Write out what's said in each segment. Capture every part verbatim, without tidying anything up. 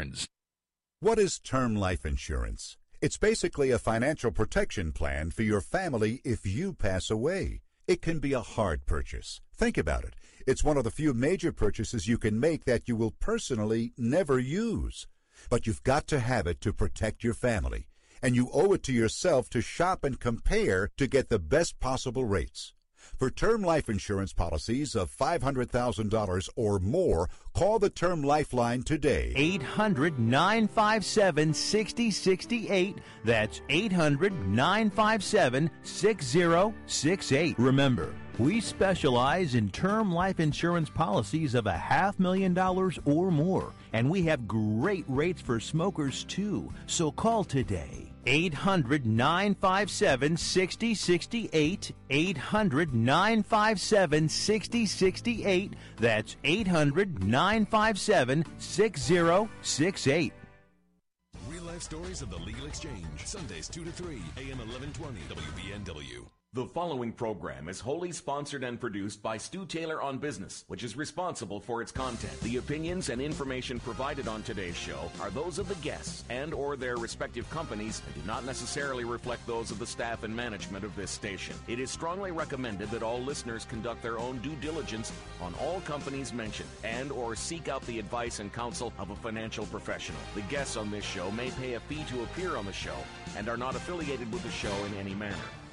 returns. What is term life insurance? It's basically a financial protection plan for your family if you pass away. It can be a hard purchase. Think about it. It's one of the few major purchases you can make that you will personally never use. But you've got to have it to protect your family. And you owe it to yourself to shop and compare to get the best possible rates. For term life insurance policies of five hundred thousand dollars or more, call the Term Lifeline today. eight hundred, nine five seven, six zero six eight. That's eight hundred, nine five seven, six zero six eight. Remember, we specialize in term life insurance policies of a half million dollars or more, and we have great rates for smokers too. So call today. eight hundred, nine five seven, six zero six eight. eight hundred, nine five seven, six zero six eight. That's eight hundred, nine five seven, six zero six eight. Real life stories of the Legal Exchange. Sundays two to three, A M eleven twenty, W B N W. The following program is wholly sponsored and produced by Stu Taylor on Business, which is responsible for its content. The opinions and information provided on today's show are those of the guests and or their respective companies and do not necessarily reflect those of the staff and management of this station. It is strongly recommended that all listeners conduct their own due diligence on all companies mentioned and or seek out the advice and counsel of a financial professional. The guests on this show may pay a fee to appear on the show and are not affiliated with the show in any manner.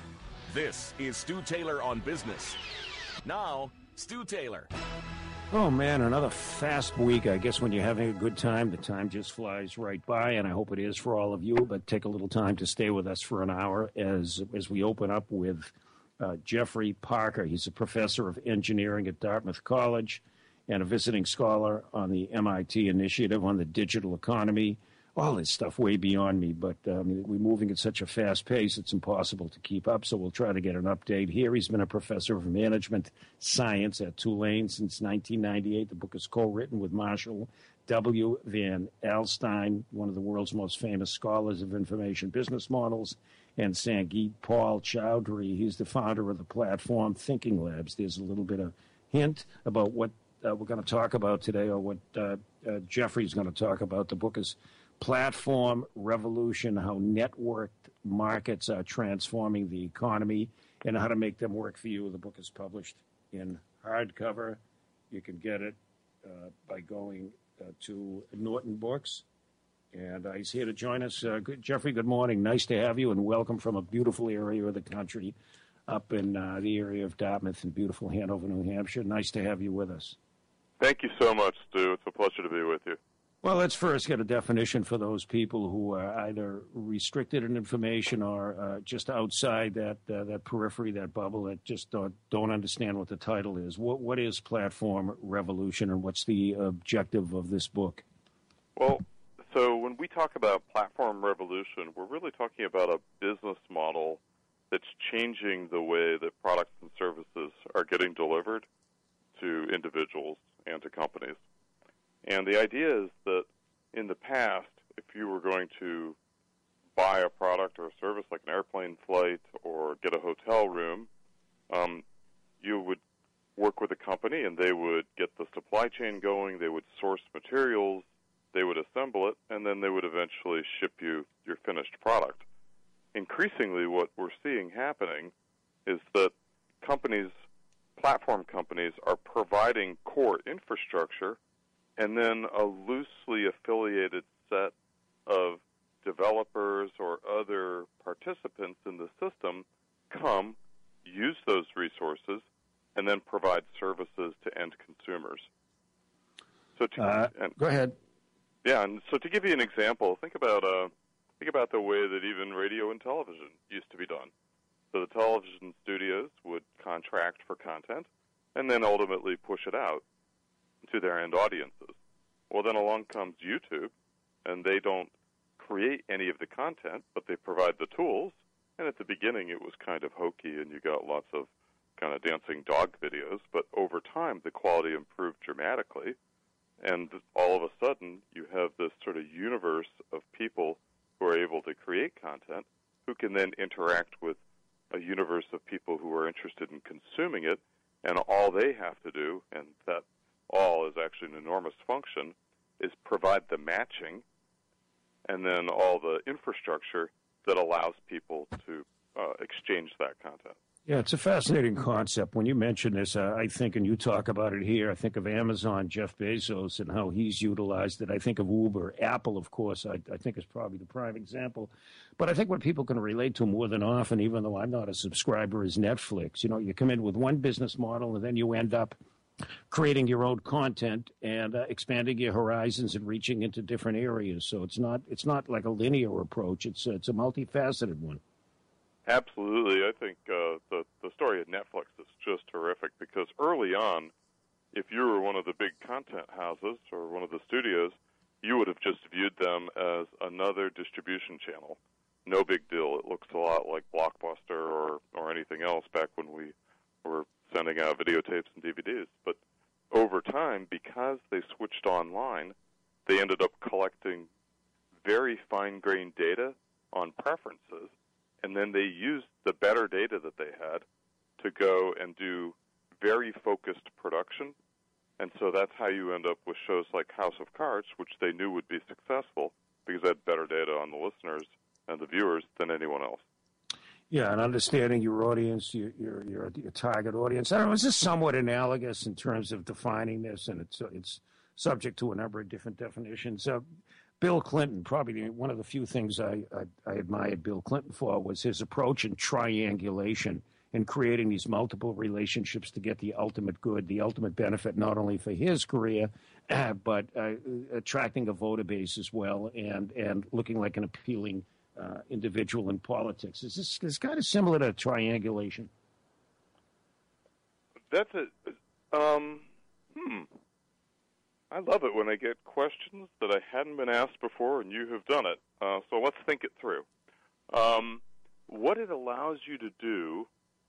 This is Stu Taylor on Business. Now, Stu Taylor. Oh, man, another fast week. I guess when you're having a good time, the time just flies right by, and I hope it is for all of you. But take a little time to stay with us for an hour as, as we open up with uh, Jeffrey Parker. He's a professor of engineering at Dartmouth College and a visiting scholar on the M I T initiative on the digital economy. All this stuff way beyond me, but um, we're moving at such a fast pace, it's impossible to keep up, so we'll try to get an update here. He's been a professor of management science at Tulane since nineteen ninety-eight. The book is co-written with Marshall W. Van Alstyne, one of the world's most famous scholars of information business models, and Sangeet Paul Chowdhury. He's the founder of the platform Thinking Labs. There's a little bit of hint about what uh, we're going to talk about today, or what uh, uh, Jeffrey's going to talk about. The book is Platform Revolution, How Networked Markets Are Transforming the Economy and How to Make Them Work for You. The book is published in hardcover. You can get it uh, by going uh, to Norton Books. And uh, he's here to join us. Uh, good, Jeffrey, good morning. Nice to have you, and welcome from a beautiful area of the country up in uh, the area of Dartmouth and beautiful Hanover, New Hampshire. Nice to have you with us. Thank you so much, Stu. It's a pleasure to be with you. Well, let's first get a definition for those people who are either restricted in information or uh, just outside that uh, that periphery, that bubble, that just don't, don't understand what the title is. What What is Platform Revolution, and what's the objective of this book? Well, so when we talk about Platform Revolution, we're really talking about a business model that's changing the way that products and services are getting delivered to individuals and to companies. And the idea is that in the past, if you were going to buy a product or a service like an airplane flight or get a hotel room, um, you would work with a company and they would get the supply chain going, they would source materials, they would assemble it, and then they would eventually ship you your finished product. Increasingly, what we're seeing happening is that companies, platform companies, are providing core infrastructure, and then a loosely affiliated set of developers or other participants in the system come, use those resources, and then provide services to end consumers. So to, uh, and, go ahead. Yeah, and so to give you an example, think about uh, think about the way that even radio and television used to be done. So the television studios would contract for content and then ultimately push it out to their end audiences. Well, then along comes YouTube, and they don't create any of the content, but they provide the tools. And at the beginning, it was kind of hokey, and you got lots of kind of dancing dog videos. But over time, the quality improved dramatically, and all of a sudden, you have this sort of universe of people who are able to create content, who can then interact with a universe of people who are interested in consuming it, and all they have to do, and that all is actually an enormous function, is provide the matching and then all the infrastructure that allows people to uh, exchange that content. Yeah, it's a fascinating concept. When you mention this, uh, I think, and you talk about it here, I think of Amazon, Jeff Bezos, and how he's utilized it. I think of Uber. Apple, of course, I, I think is probably the prime example. But I think what people can relate to more than often, even though I'm not a subscriber, is Netflix. You know, you come in with one business model, and then you end up creating your own content and uh, expanding your horizons and reaching into different areas. So it's not it's not like a linear approach. It's, uh, it's a multifaceted one. Absolutely. I think uh, the, the story of Netflix is just terrific because early on, if you were one of the big content houses or one of the studios, you would have just viewed them as another distribution channel. No big deal. It looks a lot like Blockbuster or, or anything else back when we were sending out videotapes and D V Ds. But over time, because they switched online, they ended up collecting very fine-grained data on preferences. And then they used the better data that they had to go and do very focused production. And so that's how you end up with shows like House of Cards, which they knew would be successful because they had better data on the listeners and the viewers than anyone else. Yeah, and understanding your audience, your your your, your target audience. I don't know, is this somewhat analogous in terms of defining this? And it's it's subject to a number of different definitions. Uh, Bill Clinton, probably one of the few things I, I, I admired Bill Clinton for was his approach in triangulation and creating these multiple relationships to get the ultimate good, the ultimate benefit, not only for his career, uh, but uh, attracting a voter base as well and, and looking like an appealing uh, individual in politics. Is this is kind of similar to triangulation? That's a, um, hmm. I love it when I get questions that I hadn't been asked before, and you have done it. Uh, so let's think it through. Um, what it allows you to do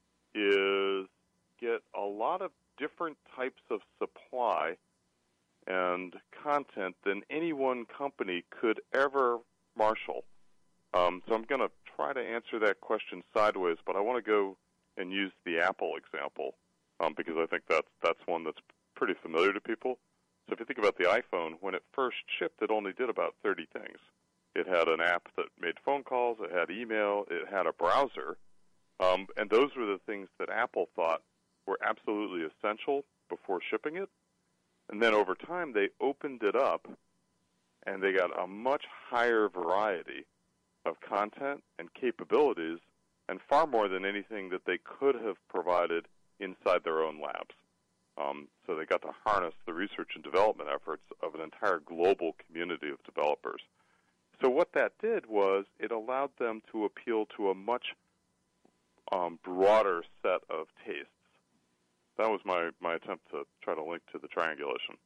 is get a lot of different types of supply and content than any one company could ever marshal. Um, so I'm going to try to answer that question sideways, but I want to go and use the Apple example um, because I think that's, that's one that's pretty familiar to people. So if you think about the iPhone, when it first shipped, it only did about thirty things. It had an app that made phone calls, it had email, it had a browser, um, and those were the things that Apple thought were absolutely essential before shipping it. And then over time, they opened it up, and they got a much higher variety of content and capabilities, and far more than anything that they could have provided inside their own labs. Um, so they got to harness the research and development efforts of an entire global community of developers. So what that did was it allowed them to appeal to a much um, broader set of tastes. That was my, my attempt to try to link to the triangulation.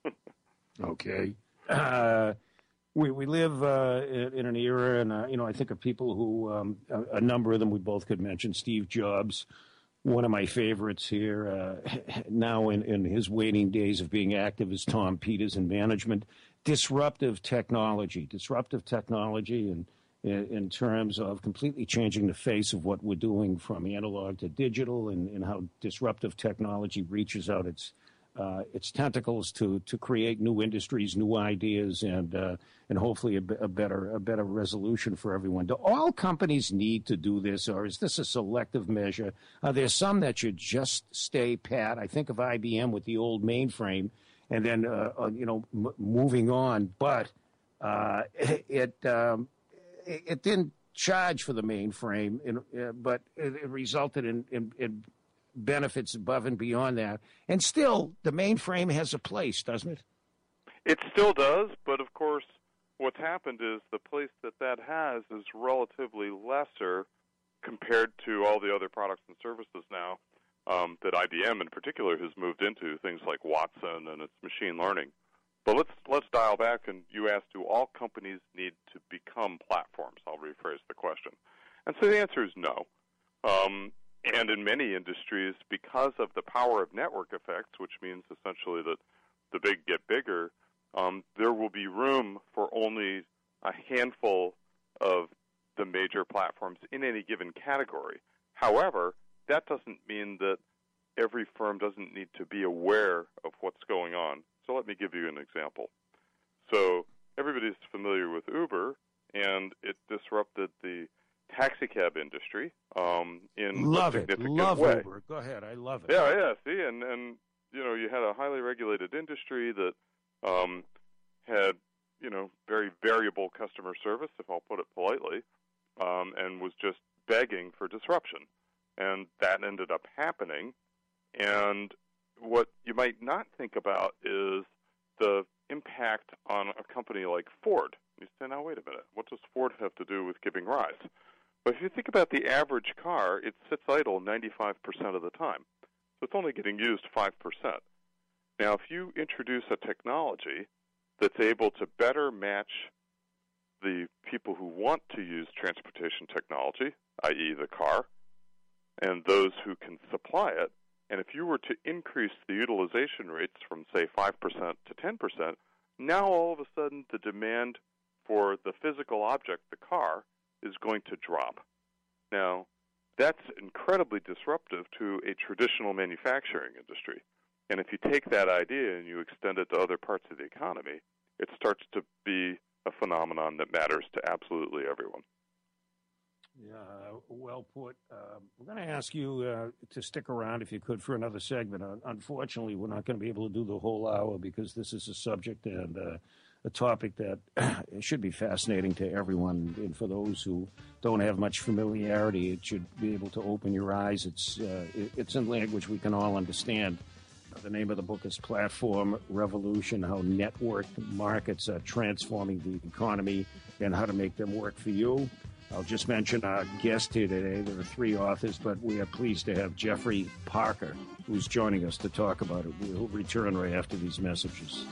Okay. Uh, we we live uh, in, in an era, and uh, you know, I think of people who um, a, a number of them we both could mention. Steve Jobs, one of my favorites here, uh, now in, in his waning days of being active, is Tom Peters in management. Disruptive technology, disruptive technology in, in, in terms of completely changing the face of what we're doing from analog to digital, and, and how disruptive technology reaches out its uh, its tentacles to to create new industries, new ideas, and uh, and hopefully a, a better a better resolution for everyone. Do all companies need to do this, or is this a selective measure? Are there some that should just stay pat? I think of I B M with the old mainframe, and then uh, uh, you know m- moving on, but uh, it um, it, it didn't charge for the mainframe, in, uh, but it, it resulted in, in, in benefits above and beyond that. And still, the mainframe has a place, doesn't it? It still does, but of course, what's happened is the place that that has is relatively lesser compared to all the other products and services now um, that I B M in particular has moved into, things like Watson and its machine learning. But let's let's dial back, and you asked, do all companies need to become platforms? I'll rephrase the question. And so the answer is no. Um, and in many industries, because of the power of network effects, which means essentially that the big get bigger, um, there will be room for only a handful of the major platforms in any given category. However, that doesn't mean that every firm doesn't need to be aware of what's going on. So let me give you an example. So everybody's familiar with Uber, and it disrupted the taxi cab industry um, in love a it. significant Love way. Uber. Go ahead. I love it. Yeah, yeah. See, and, and you know, you had a highly regulated industry that um, had, you know, very variable customer service, if I'll put it politely, um, and was just begging for disruption. And that ended up happening. And what you might not think about is the impact on a company like Ford. You say, now, wait a minute. What does Ford have to do with giving rise? But if you think about the average car, it sits idle ninety-five percent of the time. So it's only getting used five percent. Now, if you introduce a technology that's able to better match the people who want to use transportation technology, that is the car, and those who can supply it, and if you were to increase the utilization rates from, say, five percent to ten percent, now all of a sudden the demand for the physical object, the car, is going to drop. Now, that's incredibly disruptive to a traditional manufacturing industry. And if you take that idea and you extend it to other parts of the economy, it starts to be a phenomenon that matters to absolutely everyone. Yeah, well put. Uh, we're going to ask you uh, to stick around, if you could, for another segment. Uh, unfortunately, we're not going to be able to do the whole hour because this is a subject and uh, a topic that should be fascinating to everyone. And for those who don't have much familiarity, it should be able to open your eyes. It's uh, it, it's in language we can all understand. Uh, the name of the book is Platform Revolution: How Networked Markets Are Transforming the Economy and How to Make Them Work for You. I'll just mention our guest here today. There are three authors, but we are pleased to have Jeffrey Parker, who's joining us to talk about it. We'll return right after these messages.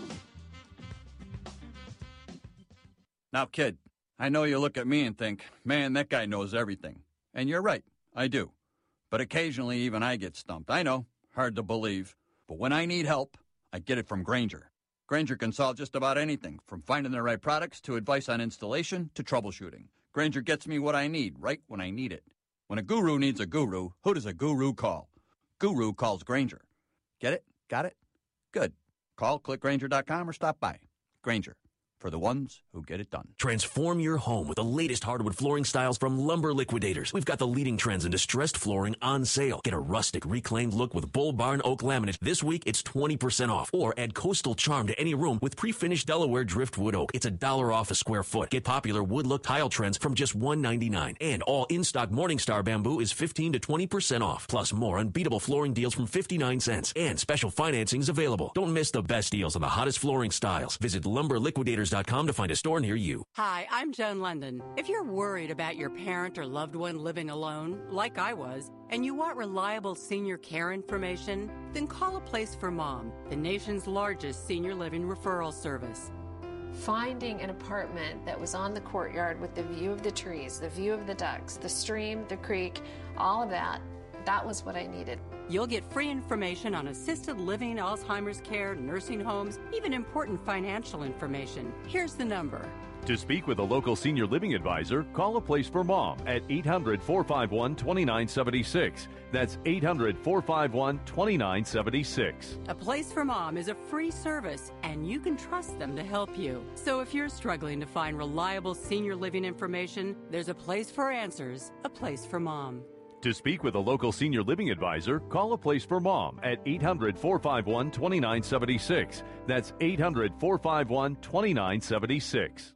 Now, kid, I know you look at me and think, man, that guy knows everything. And you're right, I do. But occasionally even I get stumped. I know, hard to believe. But when I need help, I get it from Grainger. Grainger can solve just about anything, from finding the right products to advice on installation to troubleshooting. Grainger gets me what I need right when I need it. When a guru needs a guru, who does a guru call? Guru calls Grainger. Get it? Got it? Good. Call, click Grainger dot com, or stop by. Grainger, for the ones who get it done. Transform your home with the latest hardwood flooring styles from Lumber Liquidators. We've got the leading trends in distressed flooring on sale. Get a rustic, reclaimed look with Bull Barn Oak Laminate. This week, it's twenty percent off. Or add coastal charm to any room with pre-finished Delaware Driftwood Oak. It's a dollar off a square foot. Get popular wood look tile trends from just one ninety-nine. And all in-stock Morningstar bamboo is fifteen to twenty percent off. Plus more unbeatable flooring deals from fifty-nine cents. And special financing's available. Don't miss the best deals on the hottest flooring styles. Visit lumber liquidators dot com to find a store near you. Hi, I'm Joan London. If you're worried about your parent or loved one living alone, like I was, and you want reliable senior care information, then call A Place for Mom, the nation's largest senior living referral service. Finding an apartment that was on the courtyard with the view of the trees, the view of the ducks, the stream, the creek, all of that, that was what I needed. You'll get free information on assisted living, Alzheimer's care, nursing homes, even important financial information. Here's the number. To speak with a local senior living advisor, call A Place for Mom at eight hundred, four five one, two nine seven six. That's eight hundred, four five one, two nine seven six. A Place for Mom is a free service, and you can trust them to help you. So if you're struggling to find reliable senior living information, there's a place for answers, A Place for Mom. To speak with a local senior living advisor, call A Place for Mom at eight hundred, four five one, two nine seven six. That's eight hundred, four five one, two nine seven six.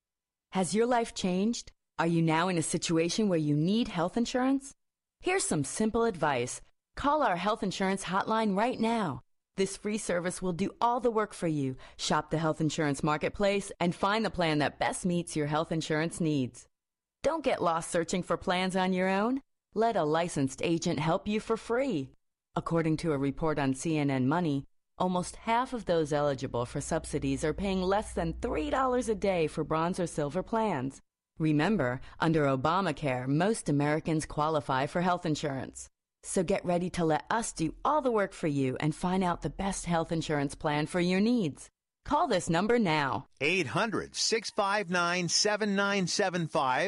Has your life changed? Are you now in a situation where you need health insurance? Here's some simple advice. Call our health insurance hotline right now. This free service will do all the work for you. Shop the health insurance marketplace and find the plan that best meets your health insurance needs. Don't get lost searching for plans on your own. Let a licensed agent help you for free. According to a report on C N N Money, almost half of those eligible for subsidies are paying less than three dollars a day for bronze or silver plans. Remember, under Obamacare, most Americans qualify for health insurance. So get ready to let us do all the work for you and find out the best health insurance plan for your needs. Call this number now. eight hundred, six five nine, seven nine seven five.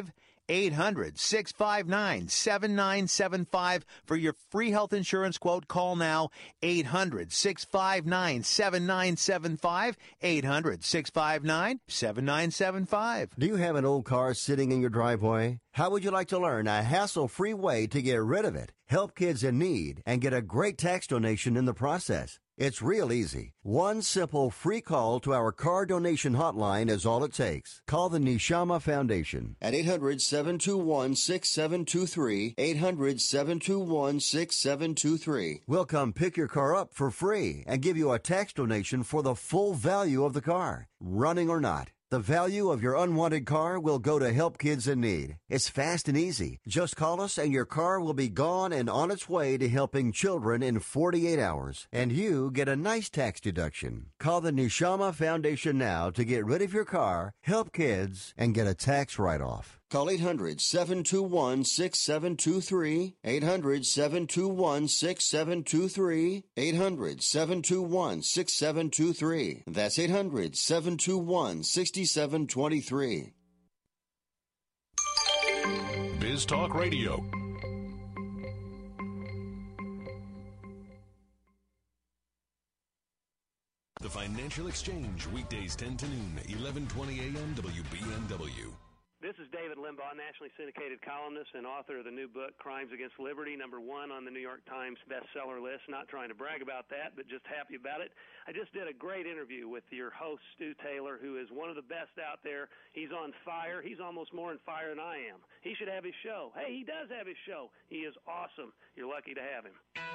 eight hundred, six five nine, seven nine seven five for your free health insurance quote. Call now, eight hundred, six five nine, seven nine seven five, eight hundred, six five nine, seven nine seven five. Do you have an old car sitting in your driveway? How would you like to learn a hassle-free way to get rid of it, help kids in need, and get a great tax donation in the process? It's real easy. One simple free call to our car donation hotline is all it takes. Call the Neshama Foundation at eight hundred, seven two one, six seven two three, eight hundred, seven two one, six seven two three. We'll come pick your car up for free and give you a tax donation for the full value of the car, running or not. The value of your unwanted car will go to help kids in need. It's fast and easy. Just call us and your car will be gone and on its way to helping children in forty-eight hours. And you get a nice tax deduction. Call the Neshama Foundation now to get rid of your car, help kids, and get a tax write-off. Call eight hundred, seven two one, six seven two three, eight hundred, seven two one, six seven two three, eight hundred, seven two one, six seven two three. That's eight hundred, seven two one, six seven two three. Biz Talk Radio. The Financial Exchange, weekdays ten to noon, eleven twenty a.m. W B N W. This is David Limbaugh, nationally syndicated columnist and author of the new book, Crimes Against Liberty, number one on the New York Times bestseller list. Not trying to brag about that, but just happy about it. I just did a great interview with your host, Stu Taylor, who is one of the best out there. He's on fire. He's almost more on fire than I am. He should have his show. Hey, he does have his show. He is awesome. You're lucky to have him.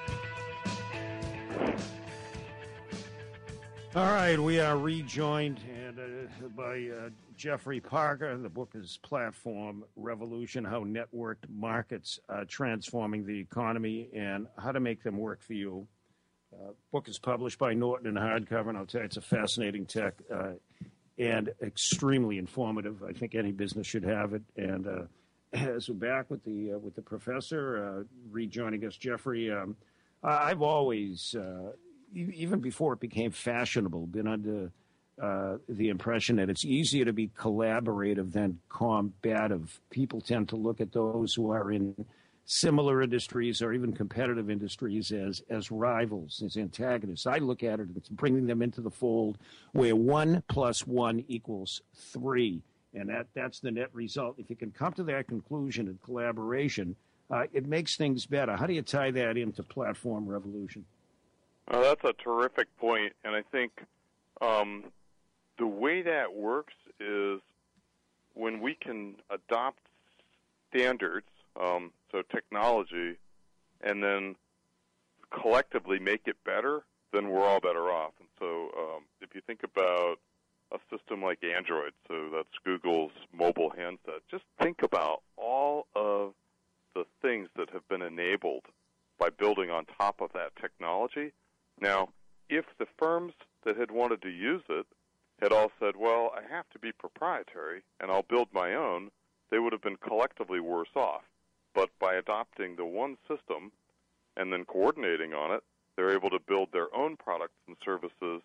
All right, we are rejoined and, uh, by uh, Jeffrey Parker. The book is Platform Revolution, How Networked Markets Are Transforming the Economy and How to Make Them Work for You. Uh, book is published by Norton in hardcover, and I'll tell you, it's a fascinating tech uh, and extremely informative. I think any business should have it. And uh, as we're back with the, uh, with the professor, uh, rejoining us, Jeffrey, um, I've always... Uh, even before it became fashionable, been under uh, the impression that it's easier to be collaborative than combative. People tend to look at those who are in similar industries or even competitive industries as, as rivals, as antagonists. I look at it as bringing them into the fold where one plus one equals three, and that, that's the net result. If you can come to that conclusion in collaboration, uh, it makes things better. How do you tie that into Platform Revolution? Uh, that's a terrific point, and I think um, the way that works is when we can adopt standards, um, so technology, and then collectively make it better, then we're all better off. And so um, if you think about a system like Android, so that's Google's mobile handset, just think about all of the things that have been enabled by building on top of that technology. Now, if the firms that had wanted to use it had all said, well, I have to be proprietary and I'll build my own, they would have been collectively worse off. But by adopting the one system and then coordinating on it, they're able to build their own products and services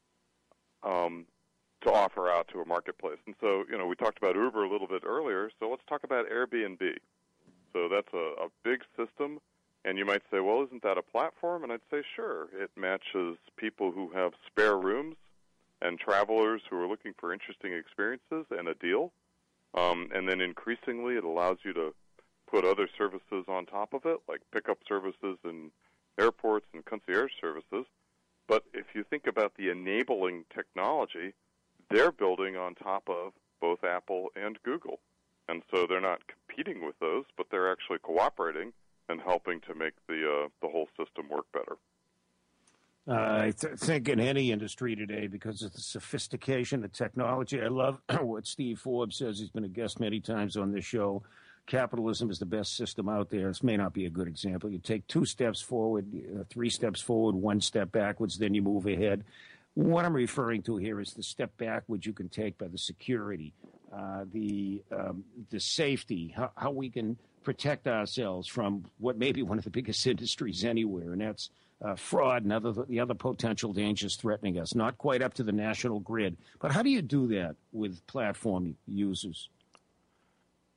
um, to offer out to a marketplace. And so, you know, we talked about Uber a little bit earlier, so let's talk about Airbnb. So that's a, a big system. And you might say, well, isn't that a platform? And I'd say, sure. It matches people who have spare rooms and travelers who are looking for interesting experiences and a deal. Um, and then increasingly it allows you to put other services on top of it, like pickup services in airports and concierge services. But if you think about the enabling technology, they're building on top of both Apple and Google. And so they're not competing with those, but they're actually cooperating and helping to make the uh, the whole system work better. Uh, I th- think in any industry today, because of the sophistication of technology, I love what Steve Forbes says. He's been a guest many times on this show. Capitalism is the best system out there. This may not be a good example. You take two steps forward, uh, three steps forward, one step backwards, then you move ahead. What I'm referring to here is the step backwards you can take by the security, uh, the um, the safety, how, how we can protect ourselves from what may be one of the biggest industries anywhere, and that's uh, fraud and other the other potential dangers threatening us. Not quite up to the national grid, but how do you do that with platform users?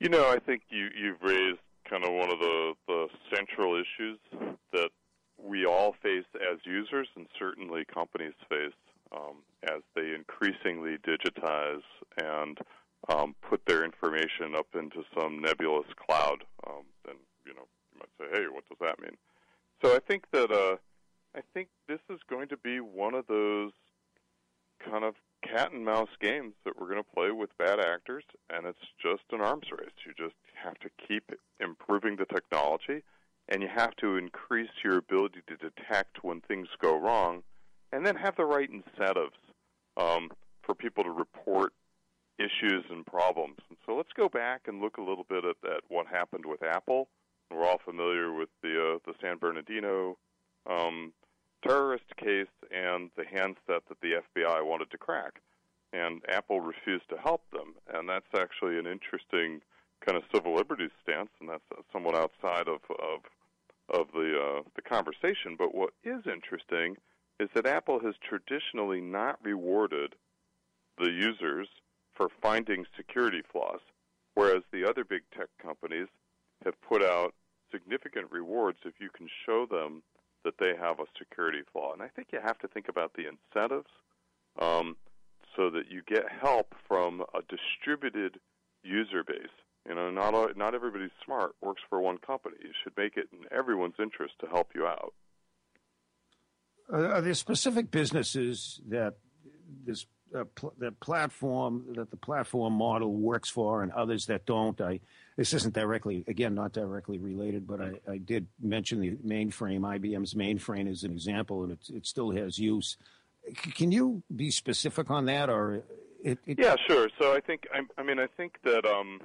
You know, I think you, you've raised kind of one of the, the central issues that we all face as users, and certainly companies face um, as they increasingly digitize and um, put their information up into some nebulous cloud. Um, and, you know, you might say, hey, what does that mean? So I think that uh, I think this is going to be one of those kind of cat and mouse games that we're going to play with bad actors, and it's just an arms race. You just have to keep improving the technology, and you have to increase your ability to detect when things go wrong, and then have the right incentives um, for people to report issues and problems. And so let's go back and look a little bit at, at what happened with Apple. We're all familiar with the uh, the San Bernardino um, terrorist case and the handset that the F B I wanted to crack. And Apple refused to help them. And that's actually an interesting kind of civil liberties stance, and that's somewhat outside of of, of the uh, the conversation. But what is interesting is that Apple has traditionally not rewarded the users for finding security flaws, whereas the other big tech companies have put out significant rewards if you can show them that they have a security flaw. And I think you have to think about the incentives um, so that you get help from a distributed user base. You know, not all, not everybody's smart works for one company. You should make it in everyone's interest to help you out. Are there specific businesses that this uh, pl- the platform that the platform model works for, and others that don't? I this isn't directly, again, not directly related, but I, I did mention the mainframe. I B M's mainframe is an example, and it, it still has use. C- can you be specific on that, or it? it yeah, sure. So I think I, I mean I think that um,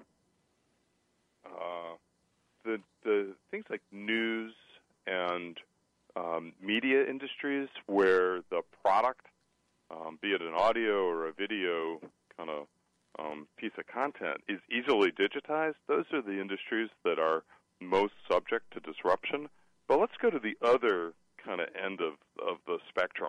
uh, the the things like news and Um, media industries where the product, um, be it an audio or a video kind of um, piece of content, is easily digitized, those are the industries that are most subject to disruption. But let's go to the other kind of end of, of the spectrum.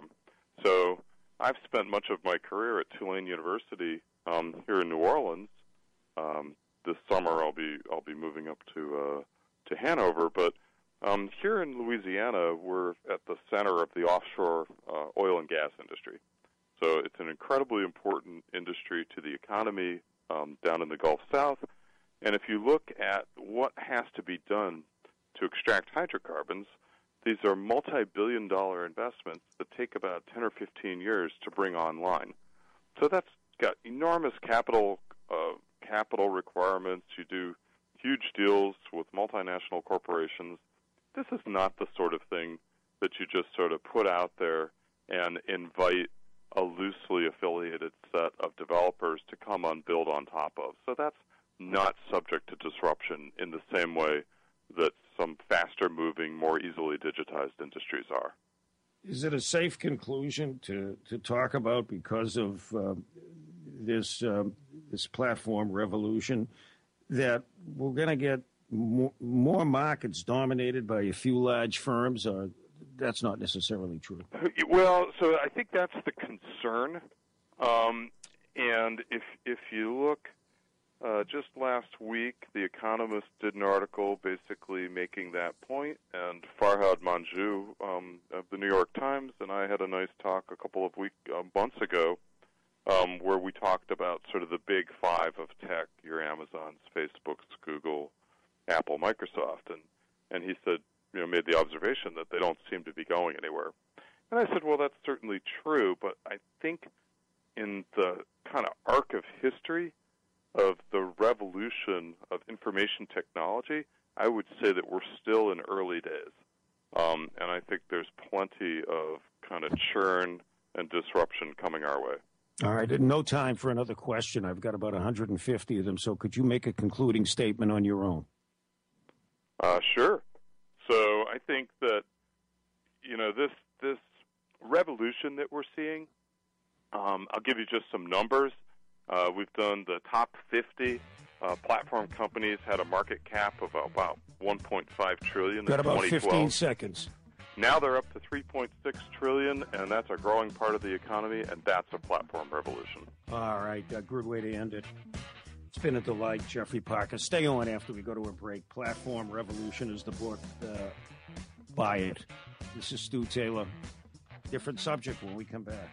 So I've spent much of my career at Tulane University um, here in New Orleans. Um, this summer I'll be I'll be moving up to uh, to Hanover, but Um, here in Louisiana, we're at the center of the offshore uh, oil and gas industry. So it's an incredibly important industry to the economy um, down in the Gulf South. And if you look at what has to be done to extract hydrocarbons, these are multi-billion dollar investments that take about ten or fifteen years to bring online. So that's got enormous capital uh, capital requirements. You do huge deals with multinational corporations. This is not the sort of thing that you just sort of put out there and invite a loosely affiliated set of developers to come and build on top of. So that's not subject to disruption in the same way that some faster-moving, more easily digitized industries are. Is it a safe conclusion to, to talk about because of uh, this uh, this platform revolution that we're going to get More, more markets dominated by a few large firms, or that's not necessarily true? Well, so I think that's the concern. Um, and if if you look, uh, just last week, The Economist did an article basically making that point, and Farhad Manjoo um, of the New York Times and I had a nice talk a couple of week uh, months ago um, where we talked about sort of the big five of tech, your Amazons, Facebooks, Google, Apple, Microsoft, and, and he said, you know, made the observation that they don't seem to be going anywhere. And I said, well, that's certainly true, but I think in the kind of arc of history of the revolution of information technology, I would say that we're still in early days. Um, and I think there's plenty of kind of churn and disruption coming our way. All right, no time for another question. I've got about one hundred fifty of them, so could you make a concluding statement on your own? Uh, sure. So I think that, you know, this this revolution that we're seeing, um, I'll give you just some numbers. Uh, we've done the top fifty uh, platform companies had a market cap of about one point five trillion dollars. Got about in fifteen seconds. Now they're up to three point six trillion dollars, and that's a growing part of the economy, and that's a platform revolution. All right, a good way to end it. It's been a delight, Jeffrey Parker. Stay on after we go to a break. Platform Revolution is the book. Uh, buy it. This is Stu Taylor. Different subject when we come back.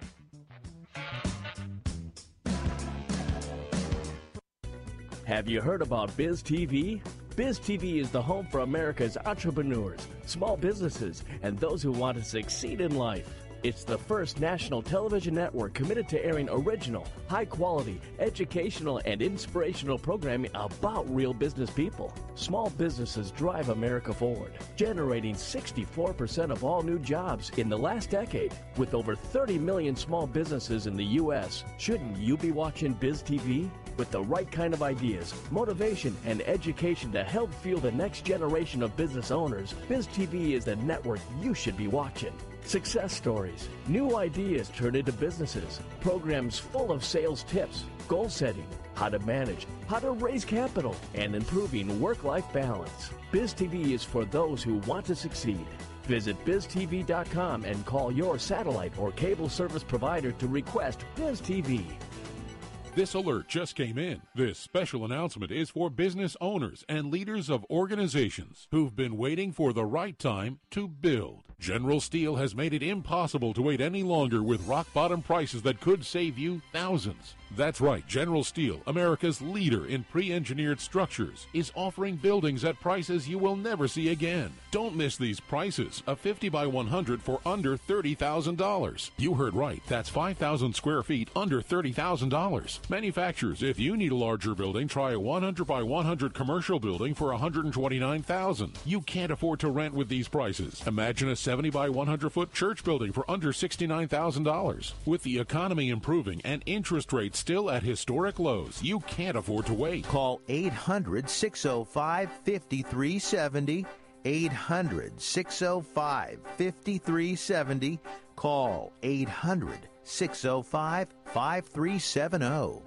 Have you heard about Biz T V? Biz T V is the home for America's entrepreneurs, small businesses, and those who want to succeed in life. It's the first national television network committed to airing original, high-quality, educational, and inspirational programming about real business people. Small businesses drive America forward, generating sixty-four percent of all new jobs in the last decade. With over thirty million small businesses in the U S, shouldn't you be watching Biz T V? With the right kind of ideas, motivation, and education to help fuel the next generation of business owners, Biz T V is the network you should be watching. Success stories, new ideas turned into businesses, programs full of sales tips, goal setting, how to manage, how to raise capital, and improving work-life balance. Biz T V is for those who want to succeed. Visit biz t v dot com and call your satellite or cable service provider to request Biz T V. This alert just came in. This special announcement is for business owners and leaders of organizations who've been waiting for the right time to build. General Steel has made it impossible to wait any longer with rock-bottom prices that could save you thousands. That's right, General Steel, America's leader in pre-engineered structures, is offering buildings at prices you will never see again. Don't miss these prices. A fifty by one hundred for under thirty thousand dollars. You heard right. That's five thousand square feet under thirty thousand dollars. Manufacturers, if you need a larger building, try a one hundred by one hundred commercial building for one hundred twenty-nine thousand dollars. You can't afford to rent with these prices. Imagine a seventy by one hundred foot church building for under sixty-nine thousand dollars. With the economy improving and interest rates still at historic lows, you can't afford to wait. Call eight hundred, six oh five, five three seven oh. eight hundred, six oh five, five three seven oh. Call eight hundred, six oh five, five three seven oh.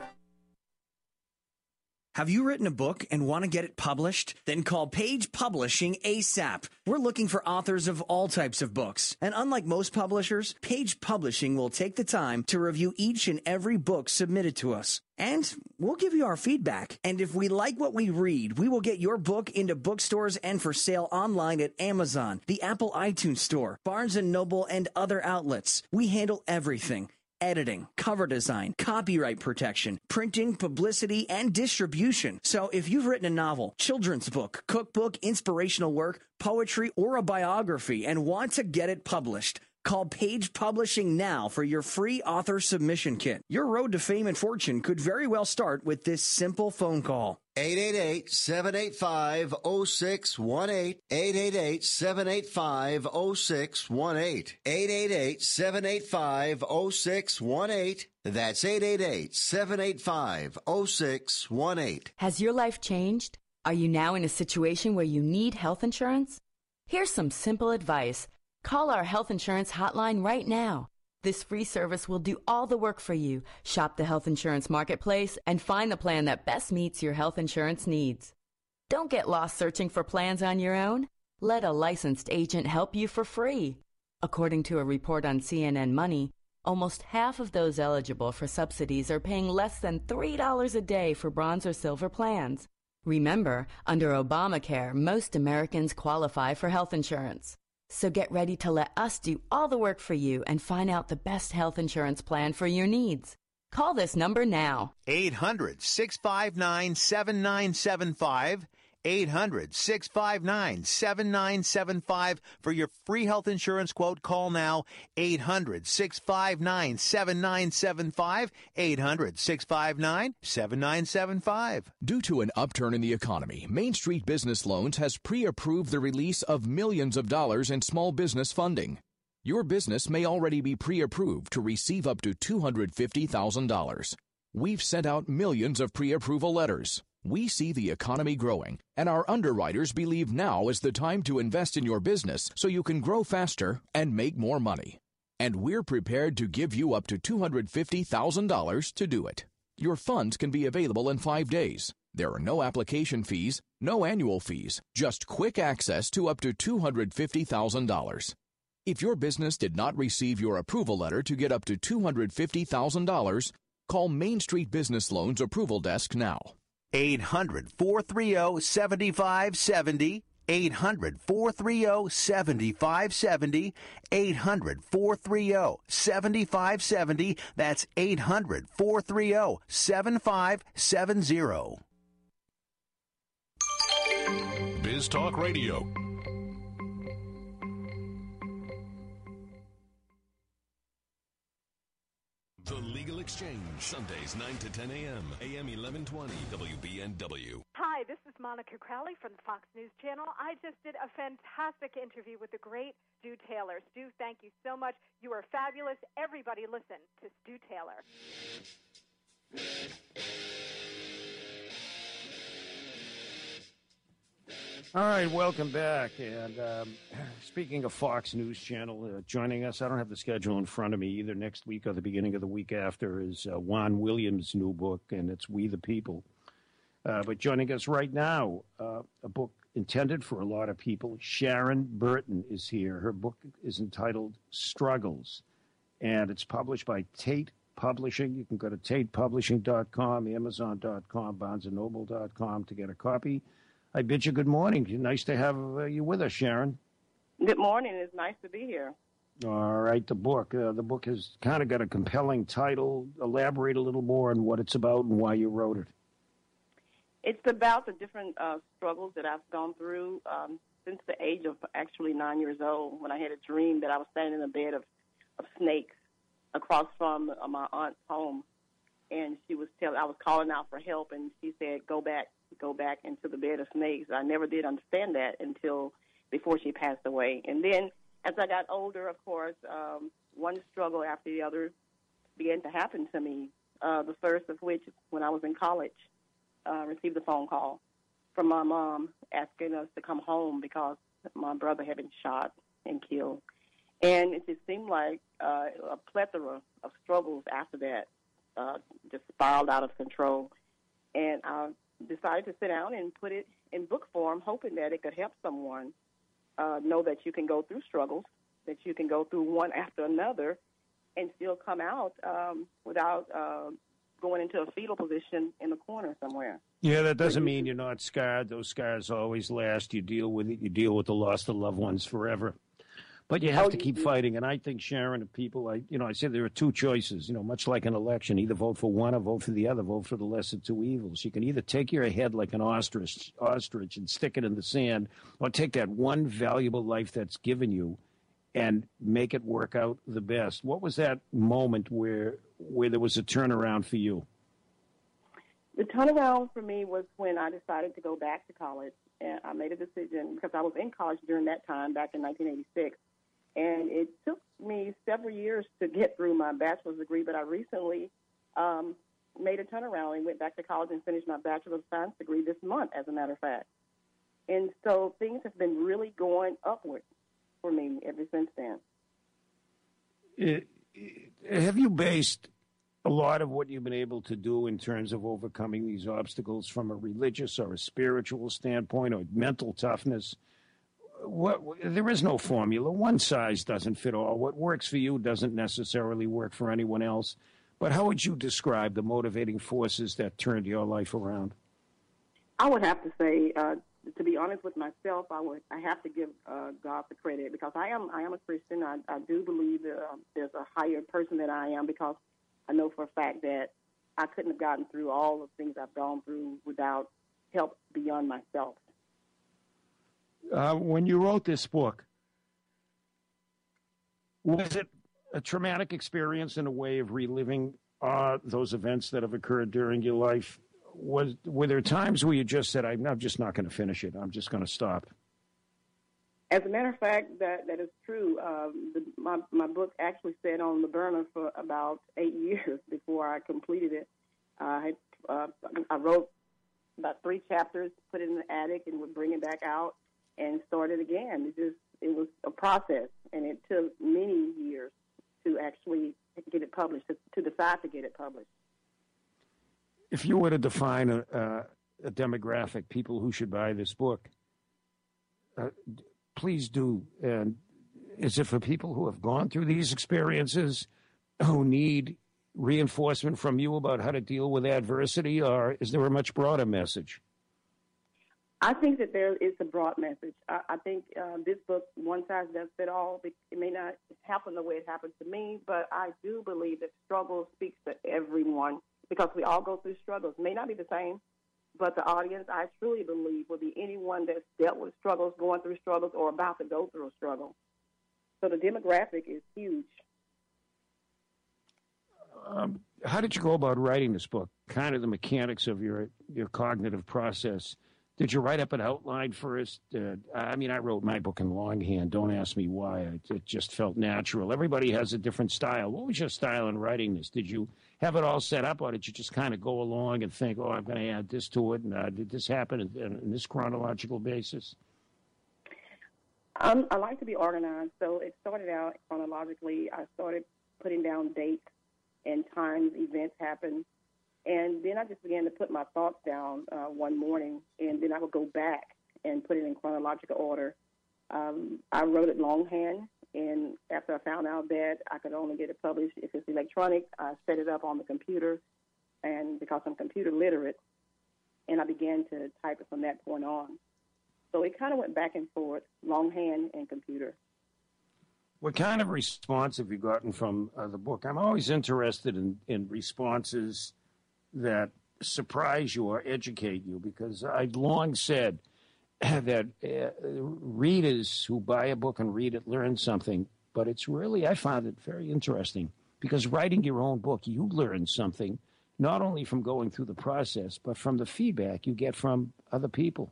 Have you written a book and want to get it published? Then call Page Publishing ASAP. We're looking for authors of all types of books. And unlike most publishers, Page Publishing will take the time to review each and every book submitted to us. And we'll give you our feedback. And if we like what we read, we will get your book into bookstores and for sale online at Amazon, the Apple iTunes Store, Barnes and Noble, and other outlets. We handle everything. Editing, cover design, copyright protection, printing, publicity, and distribution. So if you've written a novel, children's book, cookbook, inspirational work, poetry, or a biography and want to get it published, call Page Publishing now for your free author submission kit. Your road to fame and fortune could very well start with this simple phone call. eight eight eight, seven eight five, oh six one eight. eight eight eight, seven eight five, oh six one eight. eight eight eight, seven eight five, oh six one eight. That's eight eight eight, seven eight five, oh six one eight. Has your life changed? Are you now in a situation where you need health insurance? Here's some simple advice. Call our health insurance hotline right now. This free service will do all the work for you. Shop the health insurance marketplace and find the plan that best meets your health insurance needs. Don't get lost searching for plans on your own. Let a licensed agent help you for free. According to a report on C N N Money, almost half of those eligible for subsidies are paying less than three dollars a day for bronze or silver plans. Remember, under Obamacare, most Americans qualify for health insurance. So get ready to let us do all the work for you and find out the best health insurance plan for your needs. Call this number now. eight hundred, six five nine, seven nine seven five. eight hundred, six five nine, seven nine seven five. For your free health insurance quote, call now. eight hundred, six five nine, seven nine seven five. eight hundred, six five nine, seven nine seven five. Due to an upturn in the economy, Main Street Business Loans has pre-approved the release of millions of dollars in small business funding. Your business may already be pre-approved to receive up to two hundred fifty thousand dollars. We've sent out millions of pre-approval letters. We see the economy growing, and our underwriters believe now is the time to invest in your business so you can grow faster and make more money. And we're prepared to give you up to two hundred fifty thousand dollars to do it. Your funds can be available in five days. There are no application fees, no annual fees, just quick access to up to two hundred fifty thousand dollars. If your business did not receive your approval letter to get up to two hundred fifty thousand dollars, Call Main Street Business Loans Approval Desk now. eight hundred, four three zero, seven five seven zero. eight hundred, four three zero, seven five seven zero. eight hundred, four three zero, seven five seven zero. That's eight hundred, four three zero, seven five seven zero. Biz Talk Radio. The Legal Exchange, Sundays nine to ten a.m., A M eleven twenty, W B N W. Hi, this is Monica Crowley from the Fox News Channel. I just did a fantastic interview with the great Stu Taylor. Stu, thank you so much. You are fabulous. Everybody listen to Stu Taylor. All right, welcome back. And um, speaking of Fox News Channel, uh, joining us, I don't have the schedule in front of me, either next week or the beginning of the week after, is uh, Juan Williams' new book, and it's We the People. Uh, but joining us right now, uh, a book intended for a lot of people, Sharon Burton is here. Her book is entitled Struggles, and it's published by Tate Publishing. You can go to tate publishing dot com, amazon dot com, barnes and noble dot com to get a copy. I bid you good morning. Nice to have uh, you with us, Sharon. Good morning. It's nice to be here. All right, the book. Uh, the book has kind of got a compelling title. Elaborate a little more on what it's about and why you wrote it. It's about the different uh, struggles that I've gone through um, since the age of actually nine years old, when I had a dream that I was standing in a bed of, of snakes across from uh, my aunt's home. And she was telling, I was calling out for help, and she said, go back, go back into the bed of snakes. I never did understand that until before she passed away. And then as I got older, of course, um, one struggle after the other began to happen to me, uh, the first of which, when I was in college, uh, received a phone call from my mom asking us to come home because my brother had been shot and killed. And it just seemed like uh, a plethora of struggles after that. Uh, just spiraled out of control. And I decided to sit down and put it in book form, hoping that it could help someone uh, know that you can go through struggles, that you can go through one after another and still come out um, without uh, going into a fetal position in the corner somewhere. Yeah, that doesn't mean you're not scarred. Those scars always last. You deal with it. You deal with the loss of loved ones forever. But you have oh, to keep fighting. And I think, Sharon, if people, I, you know, I said there are two choices, you know, much like an election, either vote for one or vote for the other, vote for the lesser two evils. You can either take your head like an ostrich, ostrich and stick it in the sand, or take that one valuable life that's given you and make it work out the best. What was that moment where where there was a turnaround for you? The turnaround for me was when I decided to go back to college. And I made a decision because I was in college during that time, back in nineteen eighty-six. And it took me several years to get through my bachelor's degree, but I recently um, made a turnaround and went back to college and finished my Bachelor of Science degree this month, as a matter of fact. And so things have been really going upward for me ever since then. It, it, have you based a lot of what you've been able to do in terms of overcoming these obstacles from a religious or a spiritual standpoint or mental toughness? What, there is no formula. One size doesn't fit all. What works for you doesn't necessarily work for anyone else. But how would you describe the motivating forces that turned your life around? I would have to say, uh, to be honest with myself, I would I have to give uh, God the credit, because I am I am a Christian. I, I do believe that uh, there's a higher person than I am, because I know for a fact that I couldn't have gotten through all the things I've gone through without help beyond myself. Uh, when you wrote this book, was it a traumatic experience in a way of reliving uh, those events that have occurred during your life? Was were there times where you just said, I'm, I'm just not going to finish it, I'm just going to stop? As a matter of fact, that, that is true. Um, the, my, my book actually sat on the burner for about eight years before I completed it. Uh, I, uh, I wrote about three chapters, put it in the attic, and would bring it back out and start it again. It just it was a process, and it took many years to actually get it published, to, to decide to get it published. If you were to define a, uh, a demographic, people who should buy this book, uh, please do. And is it for people who have gone through these experiences, who need reinforcement from you about how to deal with adversity, or is there a much broader message? I think that there is a broad message. I, I think uh, this book, one size does fit all. It may not happen the way it happened to me, but I do believe that struggle speaks to everyone because we all go through struggles. It may not be the same, but the audience, I truly believe, will be anyone that's dealt with struggles, going through struggles, or about to go through a struggle. So the demographic is huge. Um, how did you go about writing this book? Kind of the mechanics of your your cognitive process. Did you write up an outline first? Uh, I mean, I wrote my book in longhand. Don't ask me why. It, it just felt natural. Everybody has a different style. What was your style in writing this? Did you have it all set up, or did you just kind of go along and think, oh, I'm going to add this to it, and uh, did this happen in, in this chronological basis? Um, I like to be organized, so it started out chronologically. I started putting down dates and times events happened. And then I just began to put my thoughts down uh, one morning, and then I would go back and put it in chronological order. Um, I wrote it longhand, and after I found out that I could only get it published if it's electronic, I set it up on the computer, and because I'm computer literate, and I began to type it from that point on. So it kind of went back and forth, longhand and computer. What kind of response have you gotten from uh, the book? I'm always interested in, in responses that surprise you or educate you, because I've long said that uh, readers who buy a book and read it learn something, but it's really, I found it very interesting, because writing your own book, you learn something, not only from going through the process, but from the feedback you get from other people.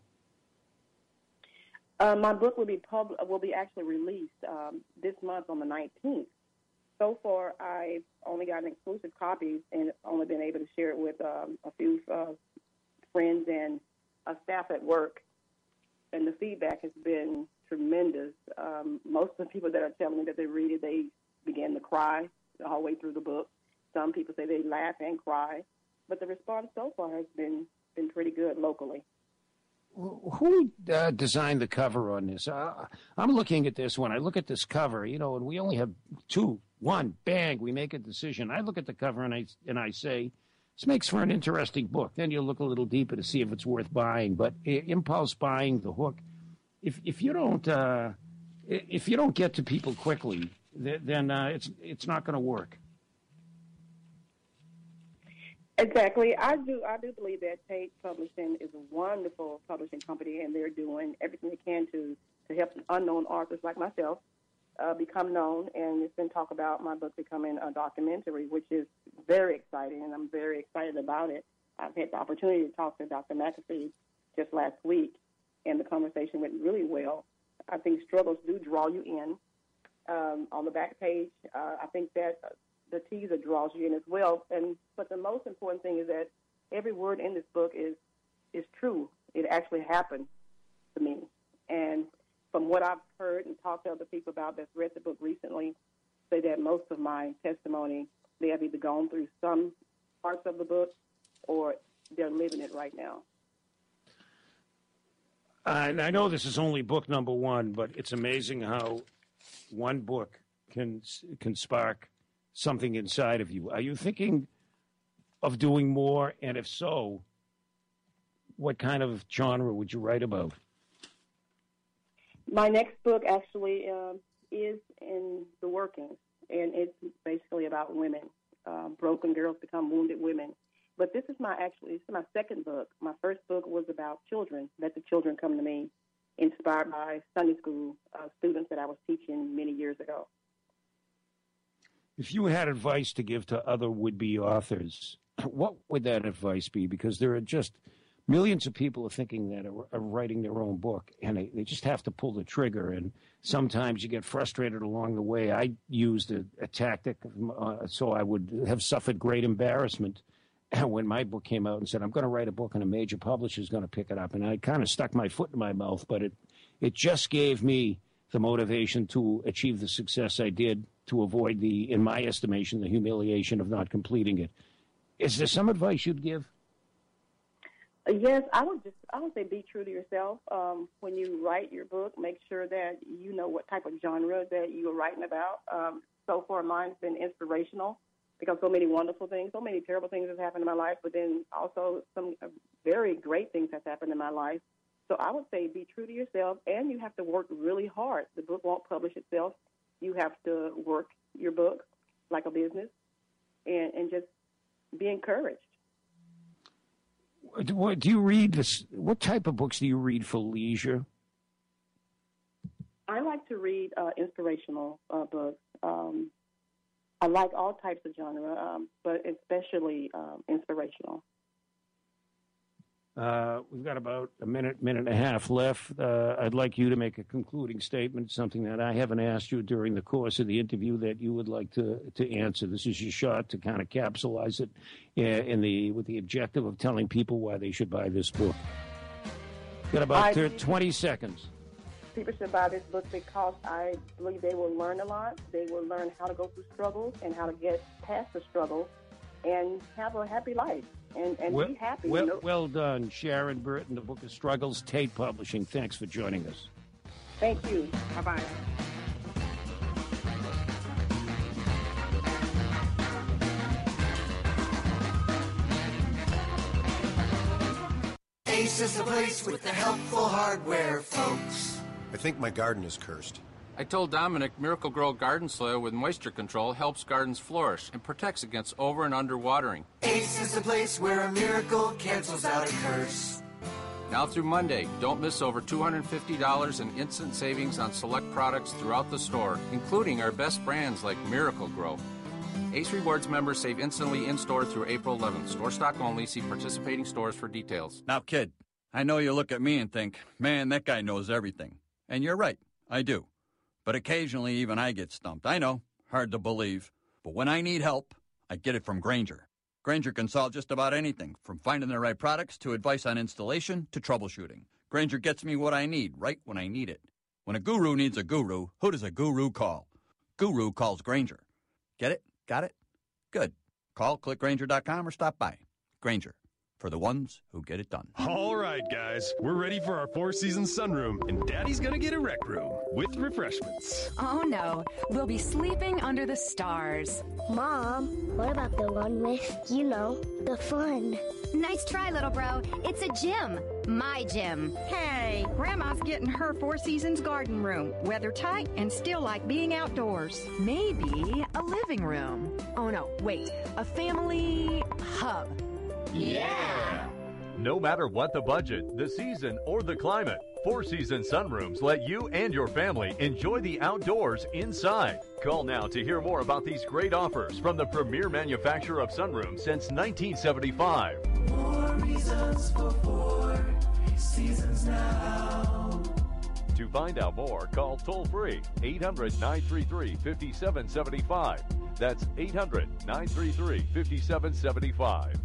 Uh, my book will be pub- will be actually released um, this month on the nineteenth. So far, I've only gotten exclusive copies and only been able to share it with um, a few uh, friends and uh, staff at work. And the feedback has been tremendous. Um, most of the people that are telling me that they read it, they begin to cry the whole way through the book. Some people say they laugh and cry. But the response so far has been, been pretty good locally. Who uh, designed the cover on this? Uh, I'm looking at this. When I look at this cover, you know, and we only have two, one, bang, we make a decision. I look at the cover and I and I say, this makes for an interesting book. Then you look a little deeper to see if it's worth buying. But uh, impulse buying, the hook, if if you don't uh, if you don't get to people quickly, th- then uh, it's it's not going to work. Exactly. I do I do believe that Tate Publishing is a wonderful publishing company, and they're doing everything they can to, to help unknown authors like myself uh, become known. And it's been talk about my book becoming a documentary, which is very exciting, and I'm very excited about it. I've had the opportunity to talk to Doctor McAfee just last week, and the conversation went really well. I think struggles do draw you in. Um, on the back page, uh, I think that uh, the teaser draws you in as well. And but the most important thing is that every word in this book is is true. It actually happened to me. And from what I've heard and talked to other people about that's read the book recently, say that most of my testimony, they have either gone through some parts of the book or they're living it right now. Uh, and I know this is only book number one, but it's amazing how one book can can spark something inside of you. Are you thinking of doing more? And if so, what kind of genre would you write about? My next book actually uh, is in the workings, and it's basically about women. Uh, broken girls become wounded women. But this is my actually this is my second book. My first book was about children. Let the children come to me, inspired by Sunday school uh, students that I was teaching many years ago. If you had advice to give to other would-be authors, what would that advice be? Because there are just millions of people are thinking that are, are writing their own book, and they, they just have to pull the trigger. And sometimes you get frustrated along the way. I used a, a tactic, uh, so I would have suffered great embarrassment when my book came out and said, I'm going to write a book and a major publisher is going to pick it up. And I kind of stuck my foot in my mouth, but it, it just gave me the motivation to achieve the success I did, to avoid the, in my estimation, the humiliation of not completing it. Is there some advice you'd give? Uh, yes, I would just, I would say be true to yourself. Um, when you write your book, make sure that you know what type of genre that you are writing about. Um, so far, mine's been inspirational. because so many wonderful things, so many terrible things have happened in my life, but then also some very great things have happened in my life. So I would say be true to yourself, and you have to work really hard. The book won't publish itself. You have to work your book like a business, and, and just be encouraged. What do you read? This, what type of books do you read for leisure? I like to read uh, inspirational uh, books. Um, I like all types of genre, um, but especially um, inspirational. Uh, we've got about a minute, minute and a half left. Uh, I'd like you to make a concluding statement, something that I haven't asked you during the course of the interview that you would like to, to answer. This is your shot to kind of capsulize it in the with the objective of telling people why they should buy this book. Got about I, twenty seconds. People should buy this book because I believe they will learn a lot. They will learn how to go through struggles and how to get past the struggles and have a happy life. And, and well, be happy. Well, you know? well done, Sharon Burton, The Book of Struggles, Tate Publishing. Thanks for joining us. Thank you. Bye-bye. Ace is the place with the helpful hardware, folks. I think my garden is cursed. I told Dominic Miracle Grow garden soil with moisture control helps gardens flourish and protects against over and under watering. Ace is the place where a miracle cancels out a curse. Now through Monday, don't miss over two hundred fifty dollars in instant savings on select products throughout the store, including our best brands like Miracle Grow. Ace Rewards members save instantly in-store through April eleventh. Store stock only. See participating stores for details. Now, kid, I know you look at me and think, man, that guy knows everything. And you're right, I do. But occasionally, even I get stumped. I know, hard to believe. But when I need help, I get it from Grainger. Grainger can solve just about anything, from finding the right products to advice on installation to troubleshooting. Grainger gets me what I need right when I need it. When a guru needs a guru, who does a guru call? Guru calls Grainger. Get it? Got it? Good. Call click grainger dot com or stop by. Grainger, for the ones who get it done. All right, guys, we're ready for our Four Seasons sunroom, and Daddy's gonna get a rec room with refreshments. Oh no, we'll be sleeping under the stars. Mom, what about the one with, you know, the fun? Nice try, little bro. It's a gym. My gym. Hey, Grandma's getting her Four Seasons garden room. Weather tight and still like being outdoors. Maybe a living room. Oh no, wait, a family hub. Yeah! No matter what the budget, the season, or the climate, Four Seasons Sunrooms let you and your family enjoy the outdoors inside. Call now to hear more about these great offers from the premier manufacturer of sunrooms since nineteen seventy-five. More reasons for Four Seasons now. To find out more, call toll-free eight hundred, nine three three, five seven seven five. That's eight hundred, nine three three, five seven seven five.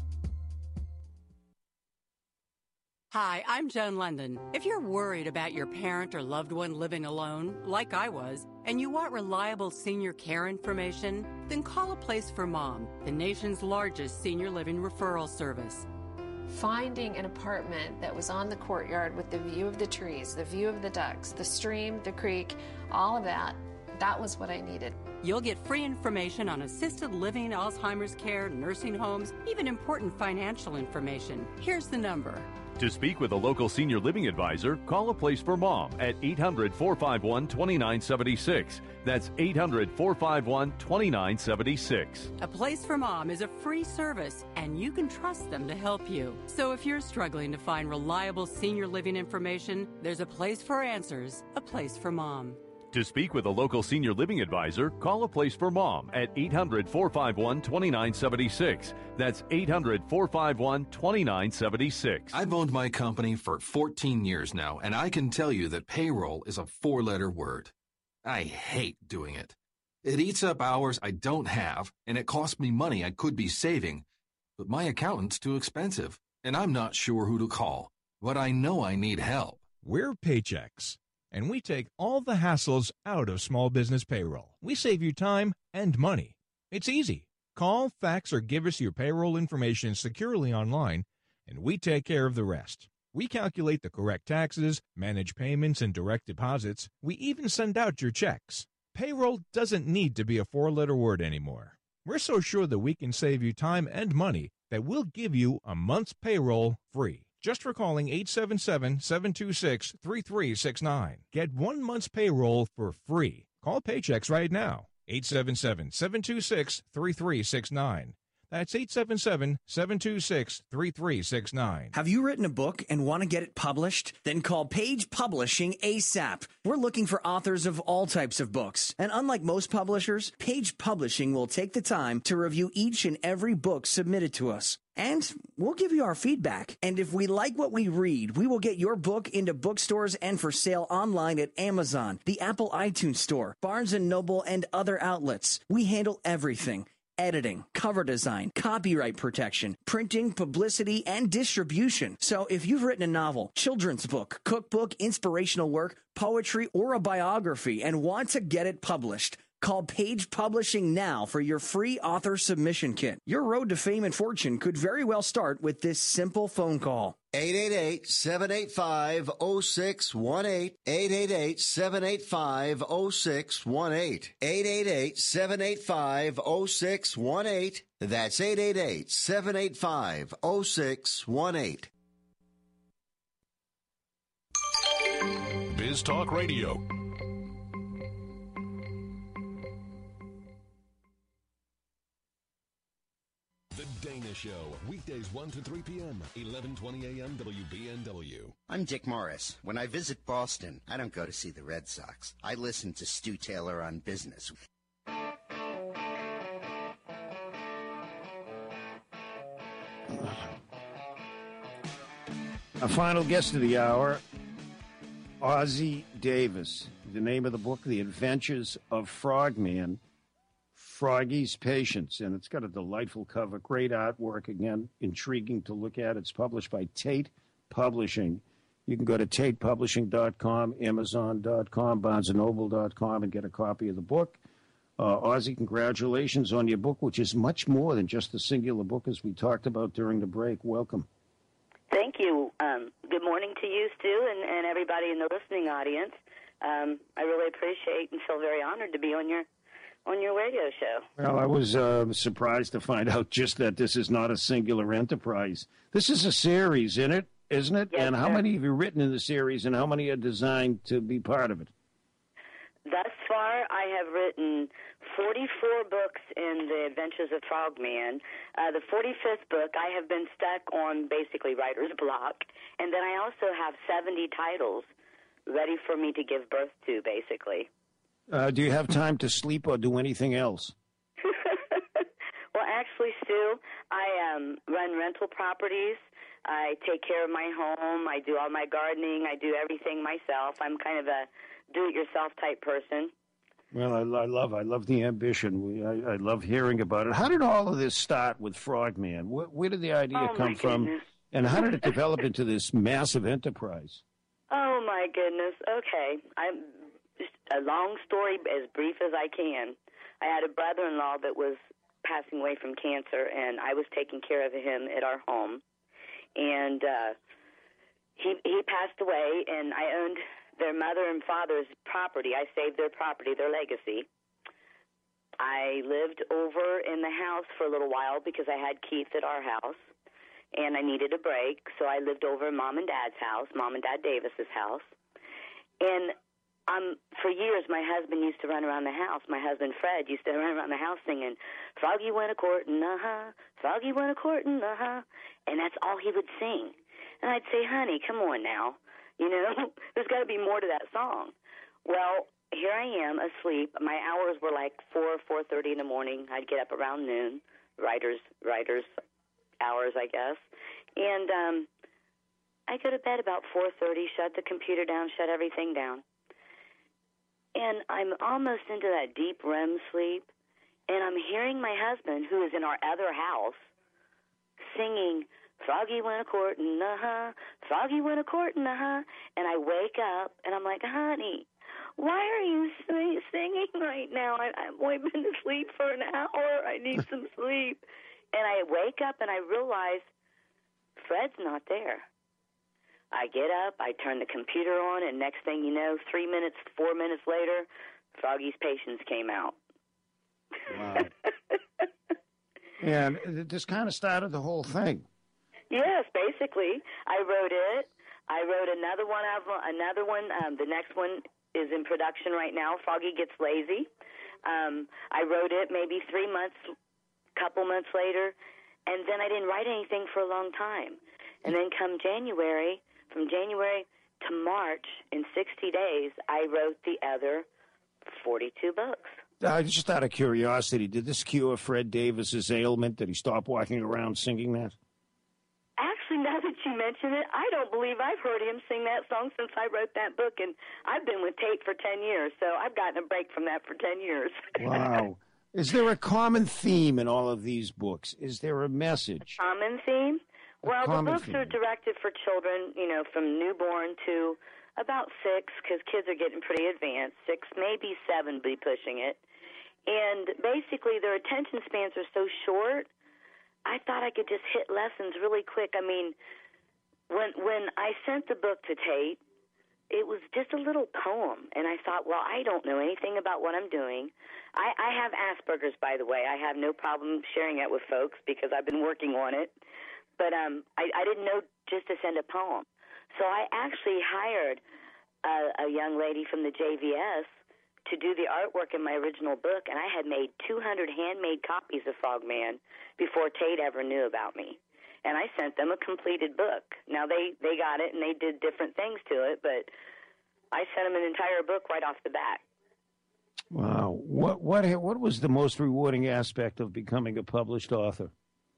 Hi, I'm Joan London. If you're worried about your parent or loved one living alone, like I was, and you want reliable senior care information, then call A Place for Mom, the nation's largest senior living referral service. Finding an apartment that was on the courtyard with the view of the trees, the view of the ducks, the stream, the creek, all of that, that was what I needed. You'll get free information on assisted living, Alzheimer's care, nursing homes, even important financial information. Here's the number. To speak with a local senior living advisor, call A Place for Mom at eight hundred, four five one, two nine seven six. That's eight hundred, four five one, two nine seven six. A Place for Mom is a free service, and you can trust them to help you. So if you're struggling to find reliable senior living information, there's a place for answers, A Place for Mom. To speak with a local senior living advisor, call A Place for Mom at eight hundred, four five one, two nine seven six. That's eight hundred, four five one, two nine seven six. I've owned my company for fourteen years now, and I can tell you that payroll is a four-letter word. I hate doing it. It eats up hours I don't have, and it costs me money I could be saving. But my accountant's too expensive, and I'm not sure who to call. But I know I need help. We're Paychex, and we take all the hassles out of small business payroll. We save you time and money. It's easy. Call, fax, or give us your payroll information securely online, and we take care of the rest. We calculate the correct taxes, manage payments and direct deposits. We even send out your checks. Payroll doesn't need to be a four-letter word anymore. We're so sure that we can save you time and money that we'll give you a month's payroll free. Just for calling eight seven seven, seven two six, three three six nine. Get one month's payroll for free. Call Paychex right now. eight seven seven, seven two six, three three six nine. That's eight seven seven, seven two six, three three six nine. Have you written a book and want to get it published? Then call Page Publishing ASAP. We're looking for authors of all types of books. And unlike most publishers, Page Publishing will take the time to review each and every book submitted to us. And we'll give you our feedback. And if we like what we read, we will get your book into bookstores and for sale online at Amazon, the Apple iTunes Store, Barnes and Noble, and other outlets. We handle everything. Editing, cover design, copyright protection, printing, publicity, and distribution. So if you've written a novel, children's book, cookbook, inspirational work, poetry, or a biography and want to get it published, call Page Publishing now for your free author submission kit. Your road to fame and fortune could very well start with this simple phone call. eight eight eight, seven eight five, zero six one eight. eight eight eight, seven eight five, zero six one eight. eight eight eight, seven eight five, zero six one eight. That's eight eight eight, seven eight five, zero six one eight. Biz Talk Radio. The Dana Show, weekdays one to three p.m., eleven twenty a.m. W B N W. I'm Dick Morris. When I visit Boston, I don't go to see the Red Sox. I listen to Stu Taylor on business. Our final guest of the hour, Ossie Davis. The name of the book, The Adventures of Frogman, Froggy's Patience, and it's got a delightful cover, great artwork, again, intriguing to look at. It's published by Tate Publishing. You can go to tate publishing dot com, amazon dot com, barnes and noble dot com, and get a copy of the book. Uh, Ossie, congratulations on your book, which is much more than just a singular book, as we talked about during the break. Welcome. Thank you. Um, good morning to you, Stu, and, and everybody in the listening audience. Um, I really appreciate and feel very honored to be on your on your radio show. Well, I was uh, surprised to find out just that this is not a singular enterprise. This is a series, isn't it? Isn't it? Yes, and how sir. many have you written in the series, and how many are designed to be part of it? Thus far, I have written forty-four books in the Adventures of Frogman. Uh, the forty-fifth book, I have been stuck on basically writer's block, and then I also have seventy titles ready for me to give birth to, basically. Uh, do you have time to sleep or do anything else? Well, actually, Stu, I um, run rental properties. I take care of my home. I do all my gardening. I do everything myself. I'm kind of a do-it-yourself type person. Well, I, I love I love the ambition. We, I, I love hearing about it. How did all of this start with Frogman? Where, where did the idea Oh, come my from? goodness. And how did it develop into this massive enterprise? Oh, my goodness. Okay. I'm just a long story, as brief as I can. I had a brother-in-law that was passing away from cancer, and I was taking care of him at our home. And uh, he he passed away, and I owned their mother and father's property. I saved their property, their legacy. I lived over in the house for a little while because I had Keith at our house, and I needed a break, so I lived over in Mom and Dad's house, Mom and Dad Davis's house. And um, for years, my husband used to run around the house. My husband, Fred, used to run around the house singing, Froggy went a-courtin', uh-huh, Froggy went a-courtin', uh-huh. And that's all he would sing. And I'd say, honey, come on now. You know, there's got to be more to that song. Well, here I am asleep. My hours were like four, four thirty in the morning. I'd get up around noon, writers, writers hours, I guess. And um, I go to bed about four thirty, shut the computer down, shut everything down. And I'm almost into that deep R E M sleep, and I'm hearing my husband, who is in our other house, singing, Froggy went a-courtin', uh-huh, Froggy went a-courtin', uh-huh. And I wake up, and I'm like, honey, why are you sing- singing right now? I- I've only been asleep for an hour. I need some sleep. And I wake up, and I realize Fred's not there. I get up, I turn the computer on, and next thing you know, three minutes, four minutes later, Froggy's Patience came out. Wow. And this kind of started the whole thing. Yes, basically, I wrote it. I wrote another one of another one. Um, the next one is in production right now. Froggy Gets Lazy. Um, I wrote it maybe three months, couple months later, and then I didn't write anything for a long time. And then come January, from January to March, in sixty days, I wrote the other forty-two books. Uh, just out of curiosity, did this cure Fred Davis's ailment? Did he stop walking around singing that? Actually, now that you mention it, I don't believe I've heard him sing that song since I wrote that book, and I've been with Tate for ten years, so I've gotten a break from that for ten years. Wow. Is there a common theme in all of these books? Is there a message? Common theme? Well, the books theme. are directed for children, you know, from newborn to about six, because kids are getting pretty advanced. Six, maybe seven, be pushing it. And basically, their attention spans are so short, I thought I could just hit lessons really quick. I mean, when when I sent the book to Tate, it was just a little poem. And I thought, well, I don't know anything about what I'm doing. I, I have Asperger's, by the way. I have no problem sharing it with folks because I've been working on it. But um, I, I didn't know just to send a poem. So I actually hired a, a young lady from the J V S to do the artwork in my original book, and I had made two hundred handmade copies of Frogman before Tate ever knew about me. And I sent them a completed book. Now, they, they got it, and they did different things to it, but I sent them an entire book right off the bat. Wow. What, what, what was the most rewarding aspect of becoming a published author?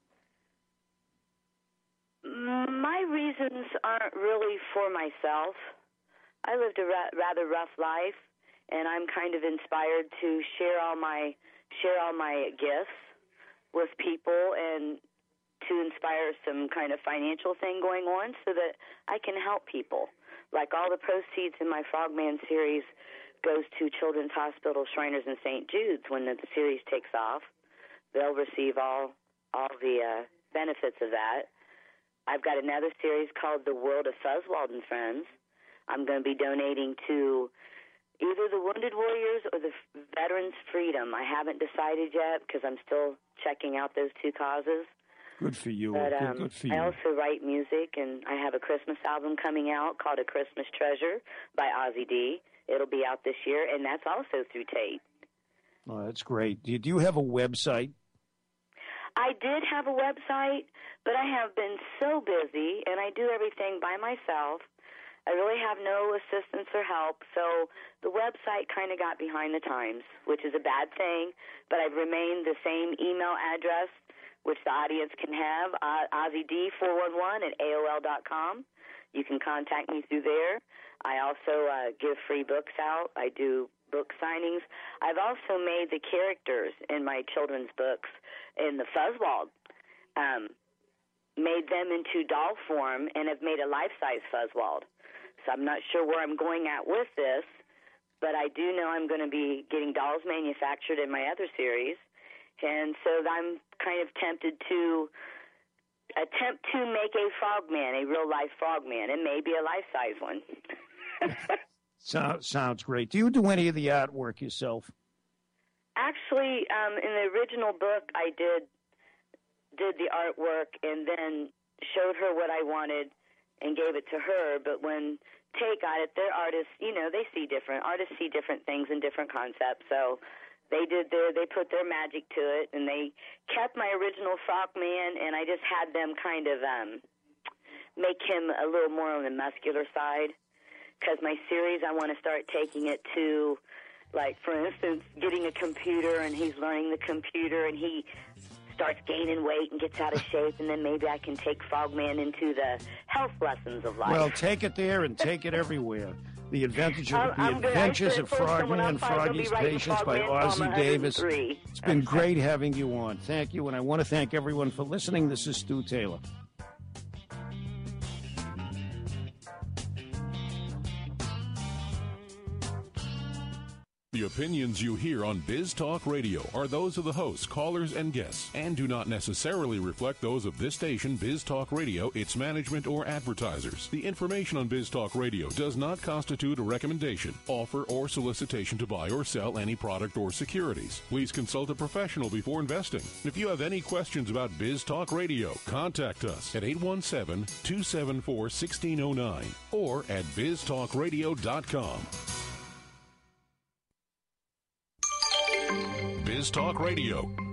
My reasons aren't really for myself. I lived a ra- rather rough life, and I'm kind of inspired to share all my share all my gifts with people and to inspire some kind of financial thing going on so that I can help people. Like all the proceeds in my Frogman series goes to Children's Hospital, Shriners, and Saint Jude's. When the series takes off, they'll receive all all the uh, benefits of that. I've got another series called The World of Fuzzwald and Friends. I'm going to be donating to either the Wounded Warriors or the Veterans Freedom. I haven't decided yet because I'm still checking out those two causes. Good for you. But good, um, good for you. I also write music, and I have a Christmas album coming out called A Christmas Treasure by Ozzy D. It'll be out this year, and that's also through Tate. Oh, that's great. Do you, do you have a website? I did have a website, but I have been so busy, and I do everything by myself. I really have no assistance or help, so the website kind of got behind the times, which is a bad thing, but I've remained the same email address, which the audience can have, uh, Ozzy D four one one at A O L dot com. You can contact me through there. I also uh, give free books out. I do book signings. I've also made the characters in my children's books in the Fuzzwald, um, made them into doll form, and have made a life-size Fuzzwald. So I'm not sure where I'm going at with this, but I do know I'm going to be getting dolls manufactured in my other series, and so I'm kind of tempted to attempt to make a Frogman, a real-life Frogman, and maybe a life-size one. so, sounds great. Do you do any of the artwork yourself? Actually, um, in the original book, I did did the artwork and then showed her what I wanted and gave it to her, but when Tate got it, their artists, you know, they see different, artists see different things and different concepts, so they did their, they put their magic to it, and they kept my original Frogman, and I just had them kind of um, make him a little more on the muscular side, because my series, I want to start taking it to, like, for instance, getting a computer, and he's learning the computer, and he starts gaining weight and gets out of shape, and then maybe I can take Frogman into the health lessons of life. Well, take it there and take it everywhere. The Adventures of, the I'm Adventures of gonna, Frogman and Froggy's Patience by Ozzy Davis. It's been great having you on. Thank you, and I want to thank everyone for listening. This is Stu Taylor. The opinions you hear on Biz Talk Radio are those of the hosts, callers, and guests, and do not necessarily reflect those of this station, Biz Talk Radio, its management, or advertisers. The information on Biz Talk Radio does not constitute a recommendation, offer, or solicitation to buy or sell any product or securities. Please consult a professional before investing. If you have any questions about Biz Talk Radio, contact us at eight one seven, two seven four, one six zero nine or at biz talk radio dot com. Biz Talk Radio,